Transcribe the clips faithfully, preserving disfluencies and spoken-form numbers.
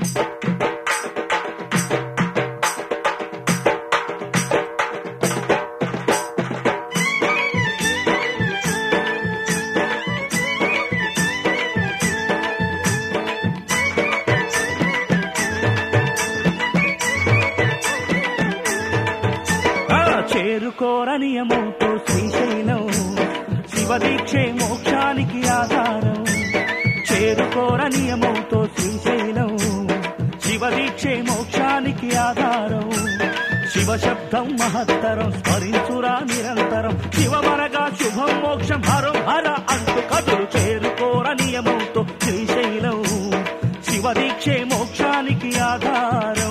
చేరుకోర నియమంతో శ్రీశైలం శివదీక్షే మోక్షానికి ఆధారం. చేరుకోర నియమంతో శ్రీశైలం శివదీక్షే మోక్షానికి ఆధారం. శివశబ్దం మహత్తరం స్మరించురా నిరంతరం. శివమనగా శుభం మోక్షం హరం హర అంటూ కదులు. చేరుకోర నియమంతో శ్రీశైలం శివదీక్షే మోక్షానికి ఆధారం.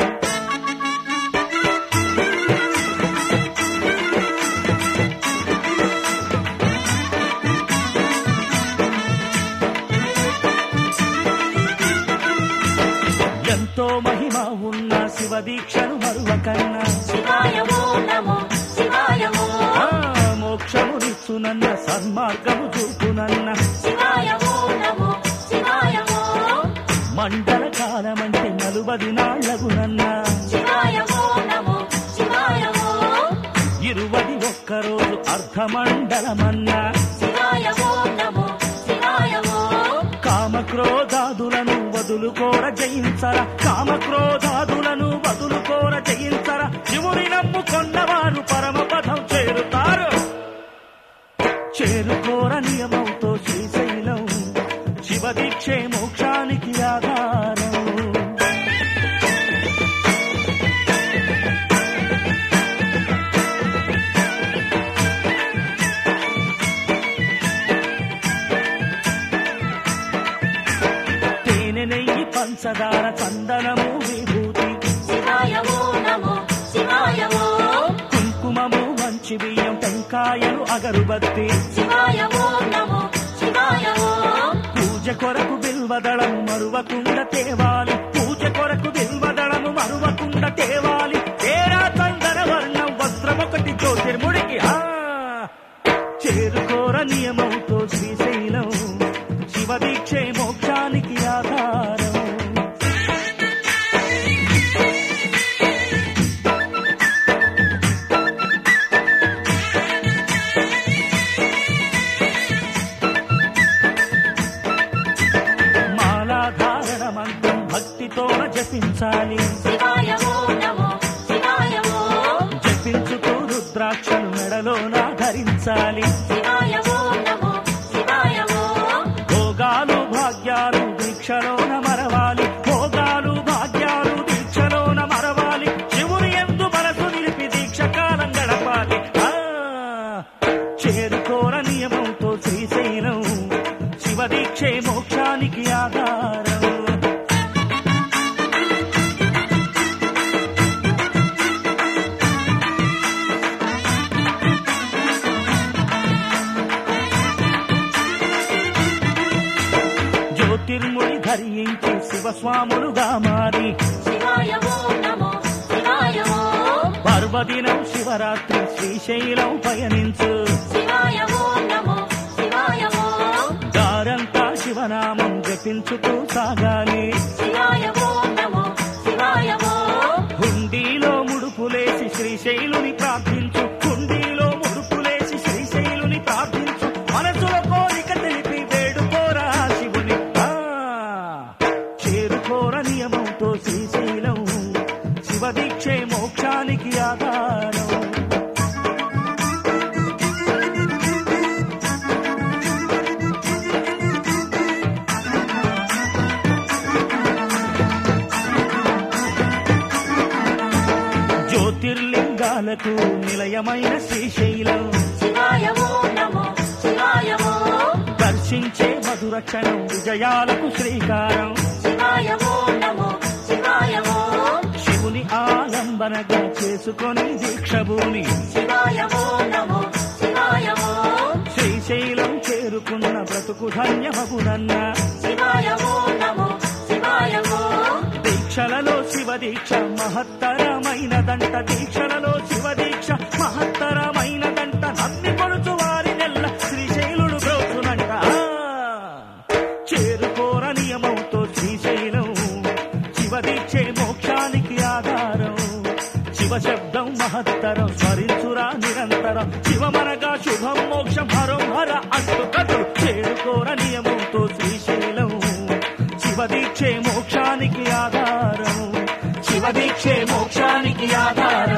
ఎంతో మహిమ ఉన్న శివదీక్షను మరువకన్నా మోక్షమునిచ్చునన్న సన్మార్గము చూపునన్న మండల కాలమంటే నలుబది నాళ్లగునన్న ఇరువది ఒక్కరోజు అర్ధమండలమన్నా. కామక్రోధాదులను వదులుకోర జయించరా. కామక్రోధాదులను వదులుకోర జయించరా. శివుని నమ్ముకొన్నవారు పరమ పదం చేరుతారు. చేరుకోర నియమంతో శ్రీశైలం శివదీక్షే మోక్షానికి ఆధారం. నెయ్యి పంచదార చందనము విభూతి కుంకుమము మంచి బియ్యం టెంకాయలు అగరుబత్తి పూజ కొరకు బిల్వదళము మరువకుండ తేవాలి. పూజ కొరకు బిల్వదళము మరువకుండ తేవాలి. తేరా చందన వర్ణం వస్త్రమొకటి జ్యోతిర్ముడికి. చేరుకోర నియమంతో శ్రీశైలం శివదీక్షే మోక్షానికి ఆధారం. మాలాధారణ మంత్రం భక్తితోన జపించాలి. జపించుతూ రుద్రాక్షలు మెడలోన ధరించాలి. భోగాలు భాగ్యాలు దీక్షలోన మరవాలి. భోగాలు భాగ్యాలు దీక్షలోన మరవాలి. శివుని యందు మనసు నిలిపి దీక్ష కాలం గడపాలి. చేరుకోర నియమంతో శ్రీశైలం శివదీక్షే మోక్షానికి ఆధారం. జ్యోతిర్ముడి ధరించి శివస్వాములుగా మారి పర్వదినం శివరాత్రి శ్రీశైలం పయనించు. దారంతా శివనామం జపించుతూ సాగాలి. హుండీలో ముడుపులేసి శ్రీశైలుని ప్రార్థించు. హుండీలో ముడుపులేసి శ్రీశైలుని ప్రార్థించు. మనసులో కోరిక తెలిపి వేడుకోరా శివుని. చేరుకోర నియమంతో శ్రీశైలం శివదీక్షే మోక్షానికి ఆధారం. జ్యోతిర్లింగాలకు నిలయమైన శ్రీశైలం దర్శించే మధుర క్షణం విజయాలకు శ్రీకారం. శివుని ఆలంబనగా చేసుకొని దీక్షభూమి శ్రీశైలం చేరుకున్న బ్రతుకు ధన్యమగునన్న. దీక్షలలో శివదీక్ష మహత్తరమైనదంట. దీక్షలలో శివదీక్ష మహత్తరమైనదంట. నమ్మి కొడుచు వారి నెల్ల శ్రీశైలుడు బ్రోచునంట. చేరుకోర నియమంతో శ్రీశైలం మహత్తరం స్మరించురా నిరంతరం శివమనగా శుభం మోక్షం హరం హర అస్తు కథలు చేరుకోర నియమంతో శ్రీశైలం శివదీక్షే మోక్షానికి ఆధారం శివదీక్షే మోక్షానికి ఆధారం